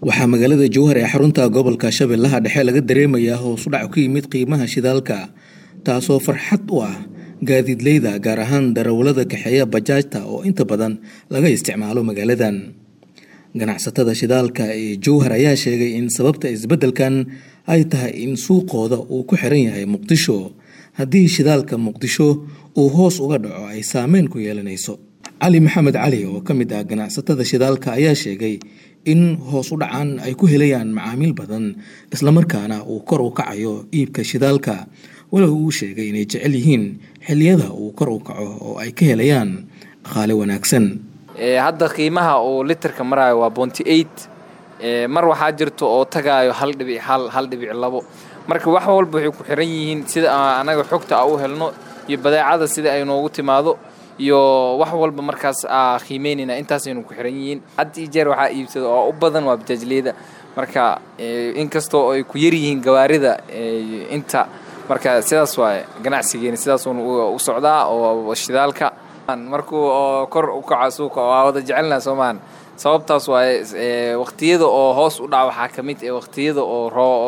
waxaa magaalada Jowhar ee xarunta gobolka Shabeellaha Dhexe laga dareemayaa hoos u dhac ku yimid qiimaha shidaalka taasoo farxad u ah gaadiidleyda gaar ahaan darawalada kaxeeya bajaajta oo inta badan laga isticmaalo magaaladan. Ganacsatada shidaalka ee Jowhar ayaa sheegay in sababta isbeddelkan ay tahay in suuqooda uu ku xiran yahay Muqdisho. Haddii shidaalka Muqdisho uu hoos uga dhaco ay saameyn ku yeelanayso. Cali Maxamed Cali oo ka mid ah ganacsatada shidaalka ayaa sheegay in hoos u dhacan ay ku helayaan macaamiil badan isla markaana uu kor u kacayo iibka shidaalka. Walow uu sheegay inay jecel yihiin xilliyada uu kor u kaco oo ay ka helayaan dhaqaale wanaagsan. hadda qiimaha oo litirka marayo waa 0.8 mar waxaa jirto oo tagaayo 1.2 marka wax walba waxay ku xiran yihiin sida anaga xogta u helno iyo badeecada sida ay noogu timaado iyo wax walba markaas qiimeynina intaas aynu ku xiran yihiin. had jeer waxa iibsado oo u badan waa bajaajleyda marka inkastoo ay ku yar yihiin gawaarida inta marka sidaas waa ganacsigeena sidaas uu socdaa oo shidaalka markuu kor u kaco suuqa oo wada jecelna Soomaan sababtaas waa waqtiyada oo hoos u dhac waxa kamid ah waqtiyada oo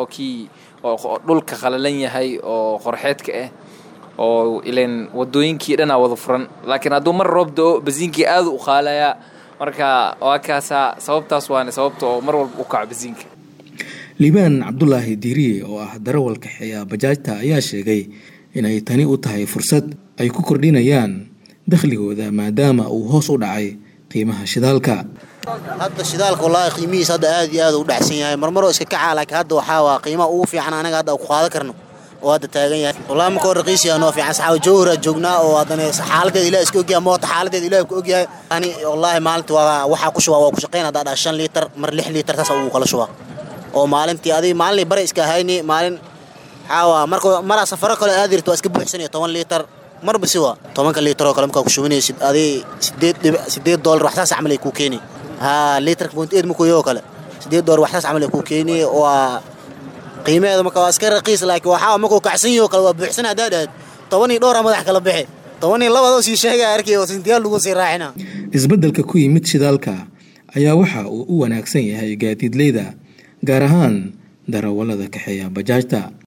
oo dhulka qalalan yahay oo qorxeedka ah oo ileen wadooyinkii dhana wada furan laakiin hadduu mar roob da'o basiinkii aad u qaalaya marka waa kaasa sababtaas waa sababta oo mar walba u kaco basiinka. Liibaan Cabdullaahi Diiriye oo ah darawal kaxeeya bajaajta ayaa sheegay inay tani u tahay fursad ay ku kordhinayaan dakhligooda maadaama uu hoos u dhacay qiimaha shidaalka. hadda shidaalka wallahi qiimihiisa hadda aad iyo aad u dhacsan yahay marmaro iska kacaa laakiin hadda waxa waa qiimo ugu fiican anaga hadda ku qaadan karno oo hadda taagan yahay wallahi ma kor raqiis yahay noo fiican saxaabo Jowhar joognaa oo hadana xaaladeeda ilaa iska ogyahay moota xaaladeeda ilaa ku ogyahay ani wallahi maalintii waxa ku shubaa waa ku shaqeyn hadda 5 litir mar 6 litir taas uu kala shubaa oo maalintii adii maalin bare iska hayni maalin xawa marka mara safar kale aad irto iska buuxsanay 10 litir mar bisi waa 10 litir oo kale marka ku shubinaysid adii $8 wax taas amal ay ku keenay litir 0.8 ma ku yoo kale $8 wax taas amal ay ku keenay oo qiimaheedu marka waa iska raqiis laakiin waxa ma ku kacsan yahay kale waa buuxsan hadaad 12 madax kala bixi 12 sii sheegay arkay oo sintiyaal lagu sii raacina. Isbeddelka ku yimid shidaalka ayaa waxa uu u wanaagsan yahay gaadiidleyda gaar ahaan darawalada kaxeeya bajaajta.